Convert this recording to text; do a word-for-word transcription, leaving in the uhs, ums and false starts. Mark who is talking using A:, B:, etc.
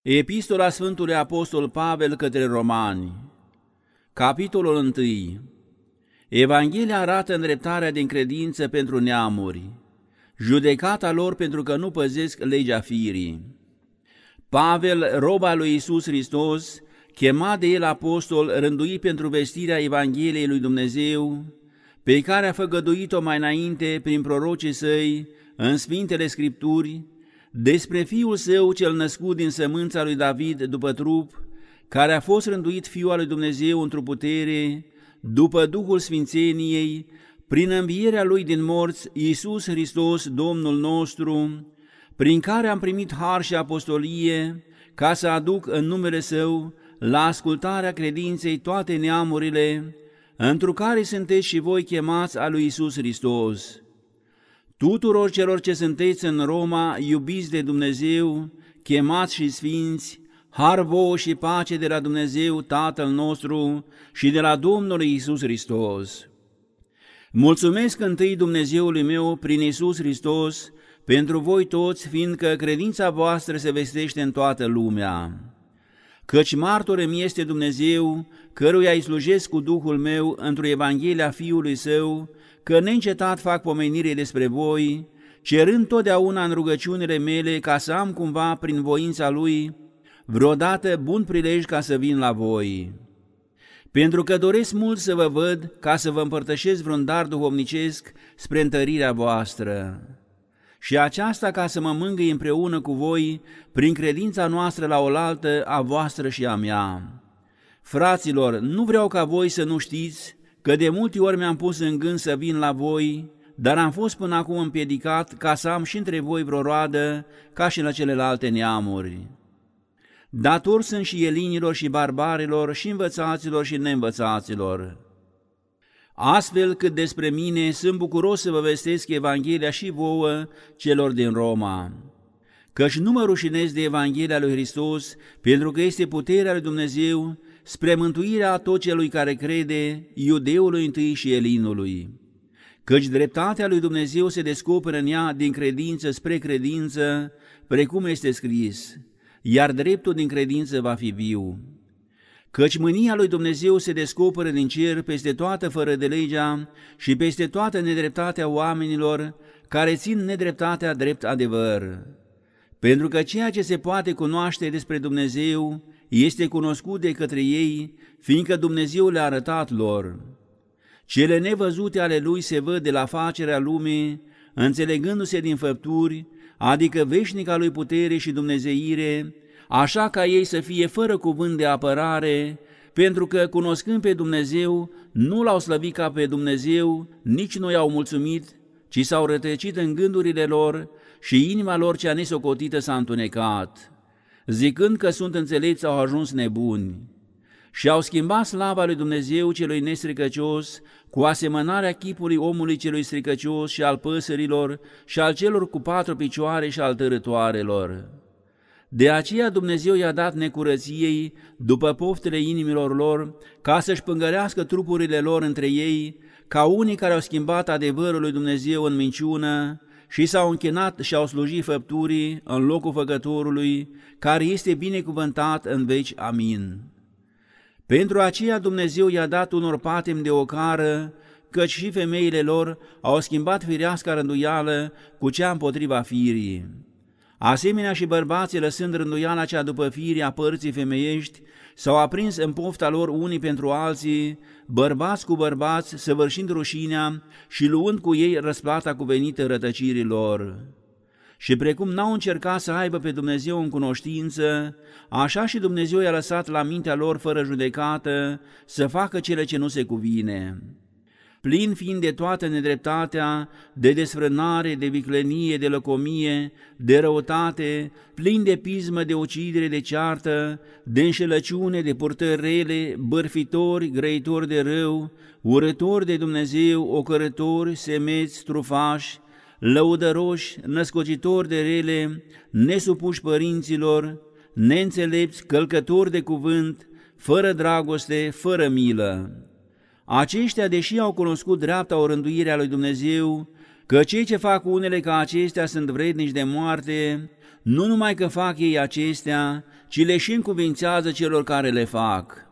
A: Epistola Sfântului Apostol Pavel către Romani, capitolul unu. Evanghelia arată îndreptarea din credință pentru neamuri, judecata lor pentru că nu păzesc legea firii. Pavel, rob al lui Iisus Hristos, chemat de el apostol, rânduit pentru vestirea Evangheliei lui Dumnezeu, pe care a făgăduit-o mai înainte prin prorocii săi în Sfintele Scripturi, despre Fiul Său cel născut din sămânța lui David după trup, care a fost rânduit Fiul al lui Dumnezeu într-o putere, după Duhul Sfințeniei, prin învierea Lui din morți, Iisus Hristos, Domnul nostru, prin care am primit har și apostolie, ca să aduc în numele Său la ascultarea credinței toate neamurile, întru care sunteți și voi chemați a lui Iisus Hristos. Tuturor celor ce sunteți în Roma, iubiți de Dumnezeu, chemați și sfinți, har vouă și pace de la Dumnezeu Tatăl nostru și de la Domnul Iisus Hristos. Mulțumesc întâi Dumnezeului meu prin Iisus Hristos pentru voi toți, fiindcă credința voastră se vestește în toată lumea. Căci martor îmi este Dumnezeu, căruia îi slujesc cu Duhul meu într-o Evanghelia Fiului Său, că neîncetat fac pomenire despre voi, cerând totdeauna în rugăciunile mele ca să am cumva prin voința Lui vreodată bun prilej ca să vin la voi. Pentru că doresc mult să vă văd ca să vă împărtășesc vreun dar duhovnicesc spre întărirea voastră. Și aceasta ca să mă mângâi împreună cu voi prin credința noastră la oaltă a voastră și a mea. Fraților, nu vreau ca voi să nu știți că de multe ori mi-am pus în gând să vin la voi, dar am fost până acum împiedicat ca să am și între voi vreo roadă, ca și la celelalte neamuri. Dator sunt și elinilor și barbarilor și învățaților și neînvățaților. Astfel cât despre mine sunt bucuros să vă vestesc Evanghelia și vouă celor din Roma. Căci nu mă rușinez de Evanghelia lui Hristos, pentru că este puterea lui Dumnezeu spre mântuirea a tot celui care crede, iudeului întâi și elinului. Căci dreptatea lui Dumnezeu se descoperă în ea din credință spre credință, precum este scris, iar dreptul din credință va fi viu. Căci mânia lui Dumnezeu se descoperă din cer peste toată fără de legea și peste toată nedreptatea oamenilor care țin nedreptatea drept adevăr. Pentru că ceea ce se poate cunoaște despre Dumnezeu este cunoscut de către ei, fiindcă Dumnezeu le-a arătat lor. Cele nevăzute ale Lui se văd de la facerea lumii, înțelegându-se din făpturi, adică veșnica Lui putere și dumnezeire, așa ca ei să fie fără cuvânt de apărare, pentru că, cunoscând pe Dumnezeu, nu L-au slăvit ca pe Dumnezeu, nici nu i-au mulțumit, ci s-au rătăcit în gândurile lor și inima lor cea nesocotită s-a întunecat. Zicând că sunt înțelepți, au ajuns nebuni și au schimbat slava lui Dumnezeu celui nestricăcios cu asemănarea chipului omului celui stricăcios și al păsărilor și al celor cu patru picioare și al tărătoarelor. De aceea Dumnezeu i-a dat necurăției după poftele inimilor lor, ca să-și pângărească trupurile lor între ei, ca unii care au schimbat adevărul lui Dumnezeu în minciună și s-au închinat și au slujit făpturii în locul Făcătorului, care este binecuvântat în veci. Amin. Pentru aceea Dumnezeu i-a dat unor patim de ocară, căci și femeile lor au schimbat fireasca rânduială cu cea împotriva firii. Asemenea și bărbații, lăsând rânduiala cea după firii a părții femeiești, s-au aprins în pofta lor unii pentru alții, bărbați cu bărbați, săvârșind rușinea și luând cu ei răsplata cuvenită rătăcirii lor. Și precum n-au încercat să aibă pe Dumnezeu în cunoștință, așa și Dumnezeu i-a lăsat la mintea lor fără judecată să facă cele ce nu se cuvine. Plin fiind de toată nedreptatea, de desfrânare, de viclenie, de lăcomie, de răutate, plin de pismă, de ucidere, de ceartă, de înșelăciune, de purtări rele, bârfitori, grăitori de rău, urători de Dumnezeu, ocărători, semeți, trufași, lăudăroși, născocitori de rele, nesupuși părinților, neînțelepți, călcători de cuvânt, fără dragoste, fără milă. Aceștia, deși au cunoscut dreapta orânduirea lui Dumnezeu, că cei ce fac unele ca acestea sunt vrednici de moarte, nu numai că fac ei acestea, ci le și încuvințează celor care le fac.